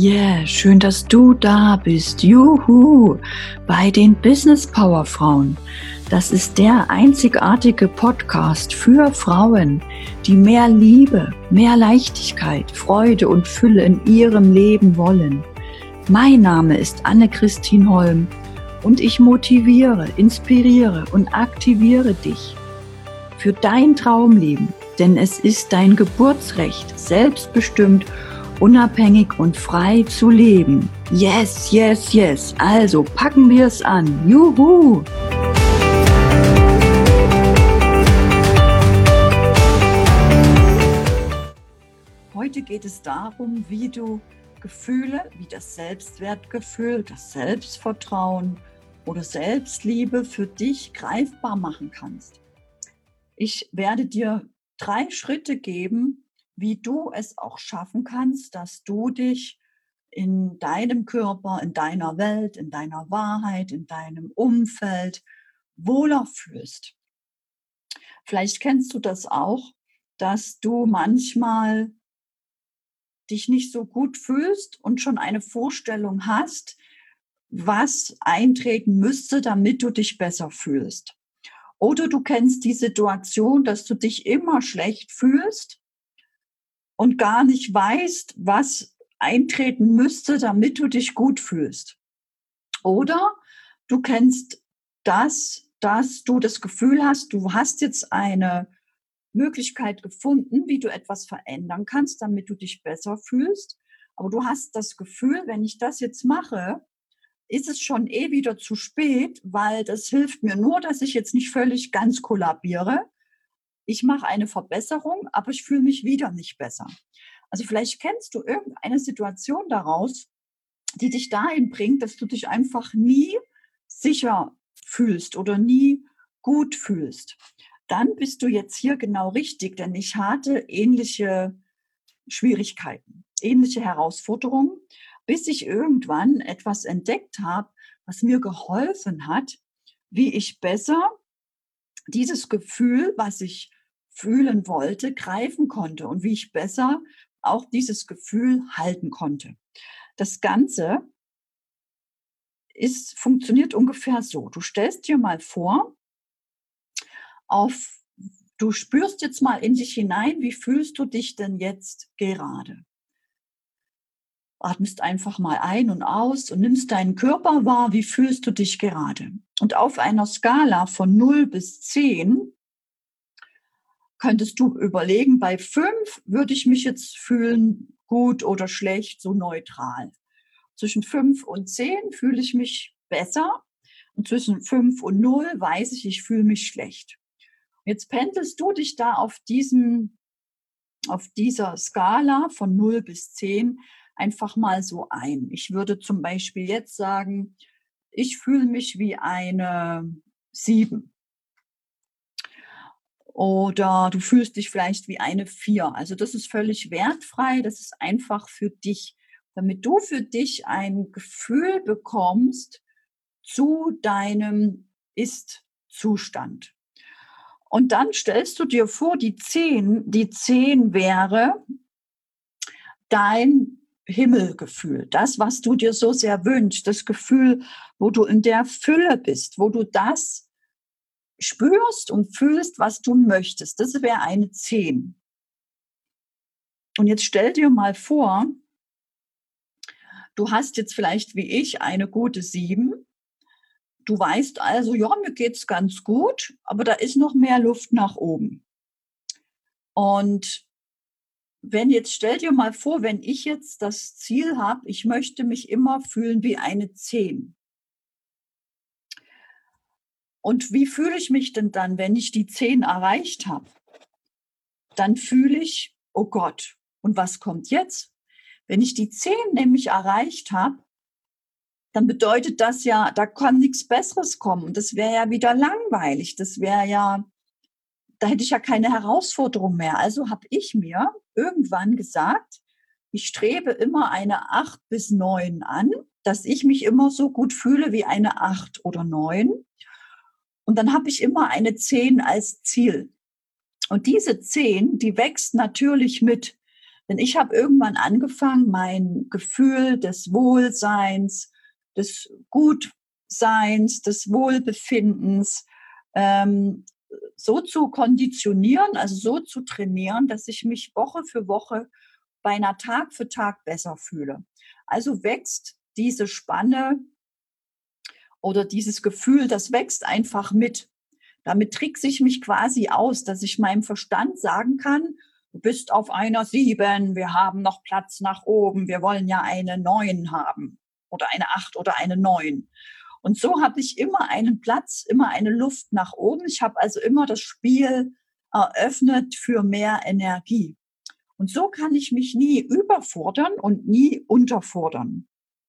Yeah, schön, dass du da bist. Juhu, bei den Business Power Frauen. Das ist der einzigartige Podcast für Frauen, die mehr Liebe, mehr Leichtigkeit, Freude und Fülle in ihrem Leben wollen. Mein Name ist Anne-Christine Holm und ich motiviere, inspiriere und aktiviere dich für dein Traumleben, denn es ist dein Geburtsrecht, selbstbestimmt, unabhängig und frei zu leben. Yes, yes, yes. Also packen wir es an. Juhu! Heute geht es darum, wie du Gefühle wie das Selbstwertgefühl, das Selbstvertrauen oder Selbstliebe für dich greifbar machen kannst. Ich werde dir 3 Schritte geben, wie du es auch schaffen kannst, dass du dich in deinem Körper, in deiner Welt, in deiner Wahrheit, in deinem Umfeld wohler fühlst. Vielleicht kennst du das auch, dass du manchmal dich nicht so gut fühlst und schon eine Vorstellung hast, was eintreten müsste, damit du dich besser fühlst. Oder du kennst die Situation, dass du dich immer schlecht fühlst und gar nicht weißt, was eintreten müsste, damit du dich gut fühlst. Oder du kennst das, dass du das Gefühl hast, du hast jetzt eine Möglichkeit gefunden, wie du etwas verändern kannst, damit du dich besser fühlst. Aber du hast das Gefühl, wenn ich das jetzt mache, ist es schon wieder zu spät, weil das hilft mir nur, dass ich jetzt nicht völlig ganz kollabiere. Ich mache eine Verbesserung, aber ich fühle mich wieder nicht besser. Also vielleicht kennst du irgendeine Situation daraus, die dich dahin bringt, dass du dich einfach nie sicher fühlst oder nie gut fühlst. Dann bist du jetzt hier genau richtig, denn ich hatte ähnliche Schwierigkeiten, ähnliche Herausforderungen, bis ich irgendwann etwas entdeckt habe, was mir geholfen hat, wie ich besser dieses Gefühl, was ich fühlen wollte, greifen konnte und wie ich besser auch dieses Gefühl halten konnte. Das Ganze funktioniert ungefähr so. Du stellst dir mal vor, du spürst jetzt mal in dich hinein, wie fühlst du dich denn jetzt gerade? Atmest einfach mal ein und aus und nimmst deinen Körper wahr, wie fühlst du dich gerade? Und auf einer Skala von 0 bis 10 könntest du überlegen, bei 5 würde ich mich jetzt fühlen, gut oder schlecht, so neutral. Zwischen 5 und 10 fühle ich mich besser und zwischen 5 und 0 weiß ich, ich fühle mich schlecht. Jetzt pendelst du dich da auf dieser Skala von 0 bis 10 einfach mal so ein. Ich würde zum Beispiel jetzt sagen, ich fühle mich wie eine 7. Oder du fühlst dich vielleicht wie eine 4. Also das ist völlig wertfrei, das ist einfach für dich, damit du für dich ein Gefühl bekommst zu deinem Ist-Zustand. Und dann stellst du dir vor, die 10 wäre dein Himmelgefühl, das, was du dir so sehr wünschst, das Gefühl, wo du in der Fülle bist, wo du das spürst und fühlst, was du möchtest. Das wäre eine 10. Und jetzt stell dir mal vor, du hast jetzt vielleicht wie ich eine gute 7. Du weißt also, ja, mir geht's ganz gut, aber da ist noch mehr Luft nach oben. Und stell dir mal vor, wenn ich jetzt das Ziel habe, ich möchte mich immer fühlen wie eine 10. Und wie fühle ich mich denn dann, wenn ich die 10 erreicht habe? Dann fühle ich, oh Gott, und was kommt jetzt? Wenn ich die 10 nämlich erreicht habe, dann bedeutet das ja, da kann nichts Besseres kommen. Und das wäre ja wieder langweilig. Da hätte ich ja keine Herausforderung mehr. Also habe ich mir irgendwann gesagt, ich strebe immer eine 8 bis 9 an, dass ich mich immer so gut fühle wie eine 8 oder 9. Und dann habe ich immer eine 10 als Ziel. Und diese 10, die wächst natürlich mit. Denn ich habe irgendwann angefangen, mein Gefühl des Wohlseins, des Gutseins, des Wohlbefindens ähm, so zu konditionieren, also so zu trainieren, dass ich mich Woche für Woche, beinahe Tag für Tag besser fühle. Also wächst diese Spanne oder dieses Gefühl, das wächst einfach mit. Damit trickse ich mich quasi aus, dass ich meinem Verstand sagen kann, du bist auf einer 7, wir haben noch Platz nach oben, wir wollen ja eine 9 haben oder eine 8 oder eine 9. Und so habe ich immer einen Platz, immer eine Luft nach oben. Ich habe also immer das Spiel eröffnet für mehr Energie. Und so kann ich mich nie überfordern und nie unterfordern.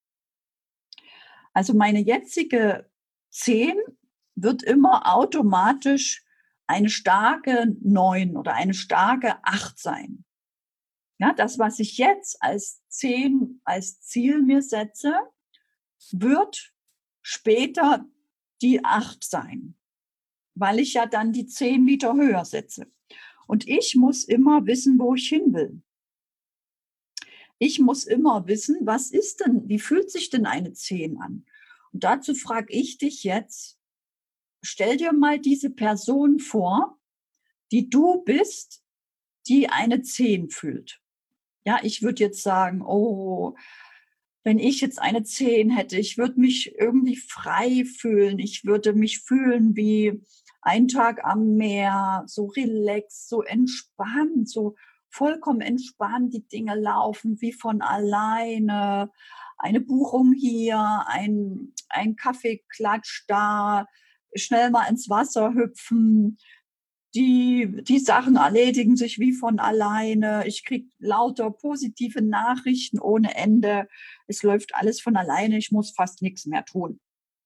Also meine jetzige 10 wird immer automatisch eine starke 9 oder eine starke 8 sein. Ja, das, was ich jetzt als 10 als Ziel mir setze, wird später die 8 sein, weil ich ja dann die 10 wieder höher setze. Und ich muss immer wissen, wo ich hin will. Ich muss immer wissen, was ist denn, wie fühlt sich denn eine 10 an? Und dazu frage ich dich jetzt, stell dir mal diese Person vor, die du bist, die eine 10 fühlt. Ja, ich würde jetzt sagen, oh, wenn ich jetzt eine 10 hätte, ich würde mich irgendwie frei fühlen. Ich würde mich fühlen wie ein Tag am Meer, so relaxed, so entspannt, so vollkommen entspannt. Die Dinge laufen wie von alleine. Eine Buchung hier, ein Kaffeeklatsch da, schnell mal ins Wasser hüpfen. Die Sachen erledigen sich wie von alleine. Ich kriege lauter positive Nachrichten ohne Ende. Es läuft alles von alleine. Ich muss fast nichts mehr tun.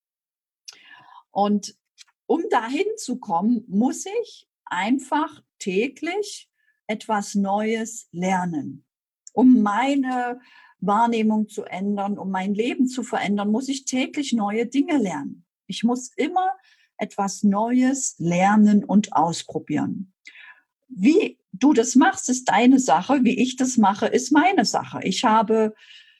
Und um dahin zu kommen, muss ich einfach täglich etwas Neues lernen. Um meine Wahrnehmung zu ändern, um mein Leben zu verändern, muss ich täglich neue Dinge lernen. Ich muss immer etwas Neues lernen und ausprobieren. Wie du das machst, ist deine Sache. Wie ich das mache, ist meine Sache. Ich habe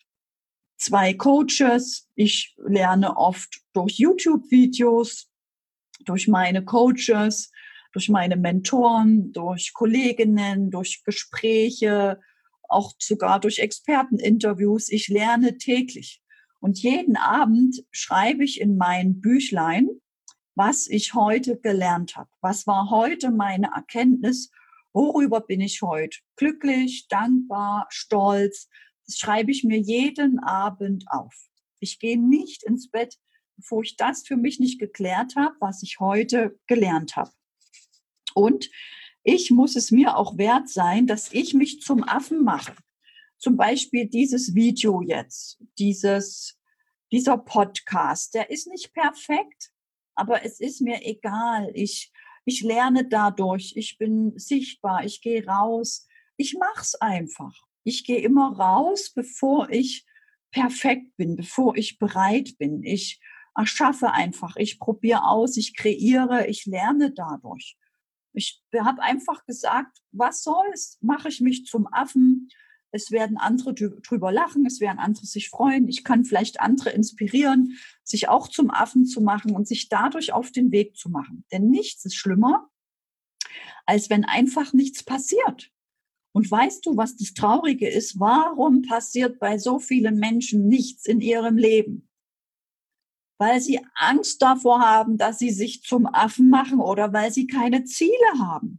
2 Coaches. Ich lerne oft durch YouTube-Videos, durch meine Coaches, durch meine Mentoren, durch Kolleginnen, durch Gespräche, auch sogar durch Experteninterviews. Ich lerne täglich. Und jeden Abend schreibe ich in mein Büchlein, was ich heute gelernt habe. Was war heute meine Erkenntnis? Worüber bin ich heute glücklich, dankbar, stolz? Das schreibe ich mir jeden Abend auf. Ich gehe nicht ins Bett, bevor ich das für mich nicht geklärt habe, was ich heute gelernt habe. Und ich muss es mir auch wert sein, dass ich mich zum Affen mache. Zum Beispiel dieses Video jetzt, dieser Podcast, der ist nicht perfekt, aber es ist mir egal. Ich lerne dadurch, ich bin sichtbar, ich gehe raus, ich mach's einfach. Ich gehe immer raus, bevor ich perfekt bin, bevor ich bereit bin. Ich erschaffe einfach, ich probiere aus, ich kreiere, ich lerne dadurch. Ich habe einfach gesagt, was soll's? Mache ich mich zum Affen? Es werden andere drüber lachen, es werden andere sich freuen. Ich kann vielleicht andere inspirieren, sich auch zum Affen zu machen und sich dadurch auf den Weg zu machen. Denn nichts ist schlimmer, als wenn einfach nichts passiert. Und weißt du, was das Traurige ist? Warum passiert bei so vielen Menschen nichts in ihrem Leben? Weil sie Angst davor haben, dass sie sich zum Affen machen oder weil sie keine Ziele haben.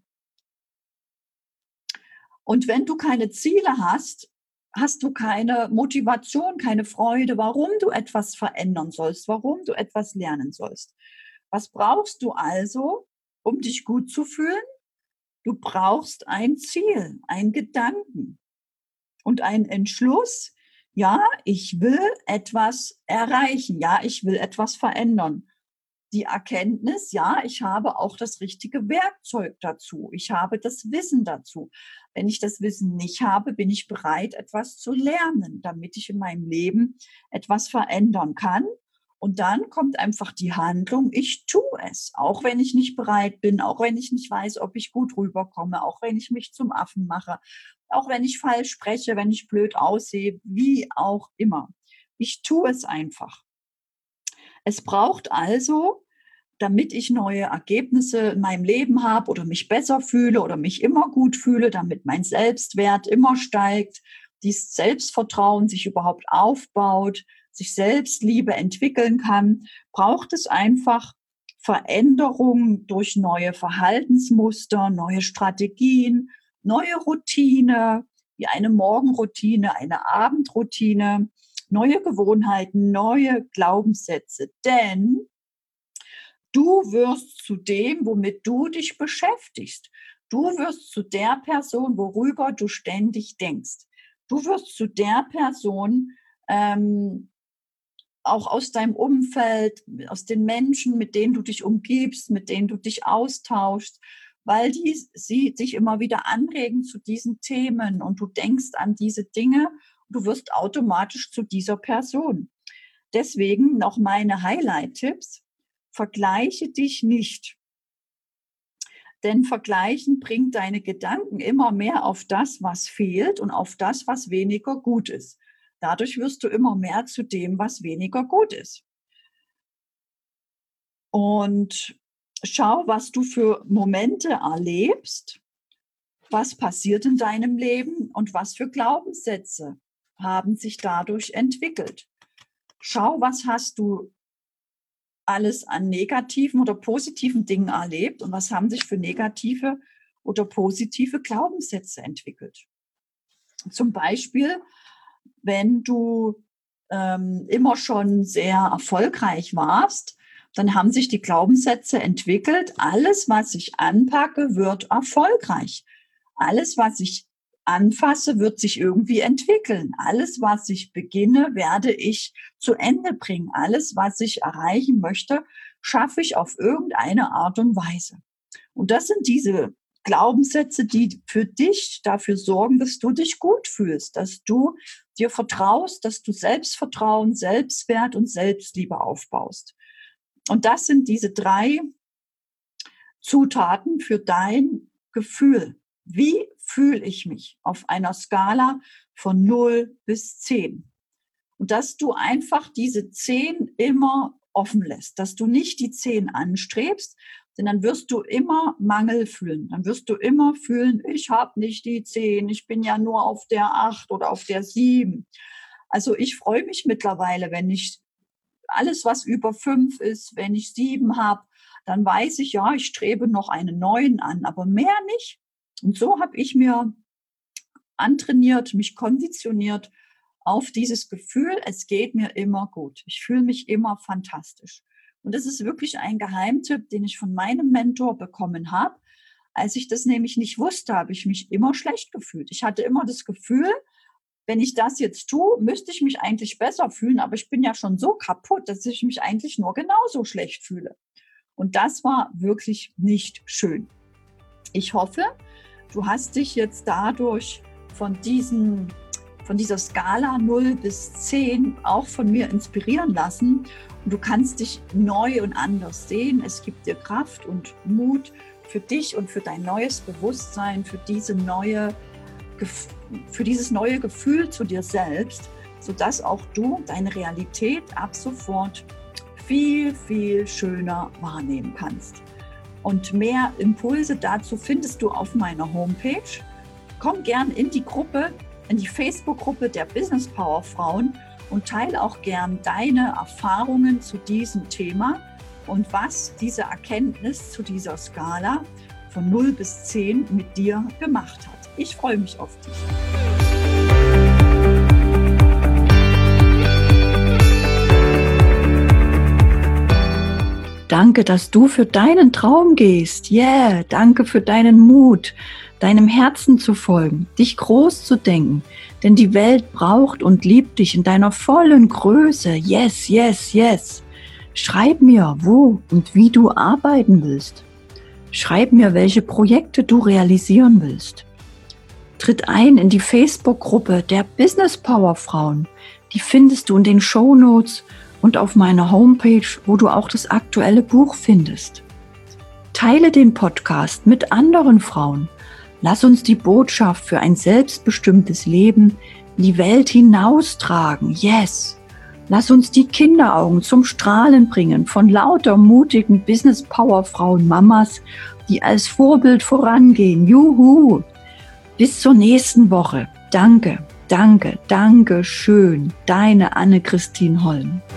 Und wenn du keine Ziele hast, hast du keine Motivation, keine Freude, warum du etwas verändern sollst, warum du etwas lernen sollst. Was brauchst du also, um dich gut zu fühlen? Du brauchst ein Ziel, einen Gedanken und einen Entschluss. Ja, ich will etwas erreichen. Ja, ich will etwas verändern. Die Erkenntnis, ja, ich habe auch das richtige Werkzeug dazu. Ich habe das Wissen dazu. Wenn ich das Wissen nicht habe, bin ich bereit, etwas zu lernen, damit ich in meinem Leben etwas verändern kann. Und dann kommt einfach die Handlung, ich tue es, auch wenn ich nicht bereit bin, auch wenn ich nicht weiß, ob ich gut rüberkomme, auch wenn ich mich zum Affen mache, auch wenn ich falsch spreche, wenn ich blöd aussehe, wie auch immer. Ich tue es einfach. Es braucht also, damit ich neue Ergebnisse in meinem Leben habe oder mich besser fühle oder mich immer gut fühle, damit mein Selbstwert immer steigt, dieses Selbstvertrauen sich überhaupt aufbaut, sich Selbstliebe entwickeln kann, braucht es einfach Veränderungen durch neue Verhaltensmuster, neue Strategien, neue Routine, wie eine Morgenroutine, eine Abendroutine, neue Gewohnheiten, neue Glaubenssätze. Denn du wirst zu dem, womit du dich beschäftigst. Du wirst zu der Person, worüber du ständig denkst. Du wirst zu der Person, auch aus deinem Umfeld, aus den Menschen, mit denen du dich umgibst, mit denen du dich austauschst, weil sie dich immer wieder anregen zu diesen Themen und du denkst an diese Dinge, du wirst automatisch zu dieser Person. Deswegen noch meine Highlight-Tipps. Vergleiche dich nicht. Denn Vergleichen bringt deine Gedanken immer mehr auf das, was fehlt und auf das, was weniger gut ist. Dadurch wirst du immer mehr zu dem, was weniger gut ist. Und schau, was du für Momente erlebst, was passiert in deinem Leben und was für Glaubenssätze haben sich dadurch entwickelt. Schau, was hast du alles an negativen oder positiven Dingen erlebt und was haben sich für negative oder positive Glaubenssätze entwickelt. Zum Beispiel, wenn du immer schon sehr erfolgreich warst, dann haben sich die Glaubenssätze entwickelt, alles, was ich anpacke, wird erfolgreich. Alles, was ich anfasse, wird sich irgendwie entwickeln. Alles, was ich beginne, werde ich zu Ende bringen. Alles, was ich erreichen möchte, schaffe ich auf irgendeine Art und Weise. Und das sind diese Glaubenssätze, die für dich dafür sorgen, dass du dich gut fühlst, dass du dir vertraust, dass du Selbstvertrauen, Selbstwert und Selbstliebe aufbaust. Und das sind diese 3 Zutaten für dein Gefühl. Wie fühle ich mich auf einer Skala von 0 bis 10? Und dass du einfach diese 10 immer offen lässt, dass du nicht die 10 anstrebst, denn dann wirst du immer Mangel fühlen. Dann wirst du immer fühlen, ich habe nicht die 10, ich bin ja nur auf der 8 oder auf der 7. Also ich freue mich mittlerweile, wenn ich alles, was über 5 ist, wenn ich 7 habe, dann weiß ich, ja, ich strebe noch einen 9 an, aber mehr nicht. Und so habe ich mir antrainiert, mich konditioniert auf dieses Gefühl, es geht mir immer gut. Ich fühle mich immer fantastisch. Und das ist wirklich ein Geheimtipp, den ich von meinem Mentor bekommen habe. Als ich das nämlich nicht wusste, habe ich mich immer schlecht gefühlt. Ich hatte immer das Gefühl, wenn ich das jetzt tue, müsste ich mich eigentlich besser fühlen, aber ich bin ja schon so kaputt, dass ich mich eigentlich nur genauso schlecht fühle. Und das war wirklich nicht schön. Ich hoffe, du hast dich jetzt dadurch von dieser Skala 0 bis 10 auch von mir inspirieren lassen. Und du kannst dich neu und anders sehen. Es gibt dir Kraft und Mut für dich und für dein neues Bewusstsein, für dieses neue Gefühl zu dir selbst, sodass auch du deine Realität ab sofort viel, viel schöner wahrnehmen kannst. Und mehr Impulse dazu findest du auf meiner Homepage. Komm gern in die Gruppe, in die Facebook-Gruppe der Business Power Frauen und teile auch gern deine Erfahrungen zu diesem Thema und was diese Erkenntnis zu dieser Skala von 0 bis 10 mit dir gemacht hat. Ich freue mich auf dich. Danke, dass du für deinen Traum gehst. Yeah, danke für deinen Mut, deinem Herzen zu folgen, dich groß zu denken. Denn die Welt braucht und liebt dich in deiner vollen Größe. Yes, yes, yes. Schreib mir, wo und wie du arbeiten willst. Schreib mir, welche Projekte du realisieren willst. Tritt ein in die Facebook-Gruppe der Business Power Frauen. Die findest du in den Shownotes und auf meiner Homepage, wo du auch das aktuelle Buch findest. Teile den Podcast mit anderen Frauen. Lass uns die Botschaft für ein selbstbestimmtes Leben in die Welt hinaustragen. Yes! Lass uns die Kinderaugen zum Strahlen bringen von lauter mutigen Business-Power-Frauen, Mamas, die als Vorbild vorangehen. Juhu! Bis zur nächsten Woche. Danke, danke, danke schön. Deine Anne-Christine Holm.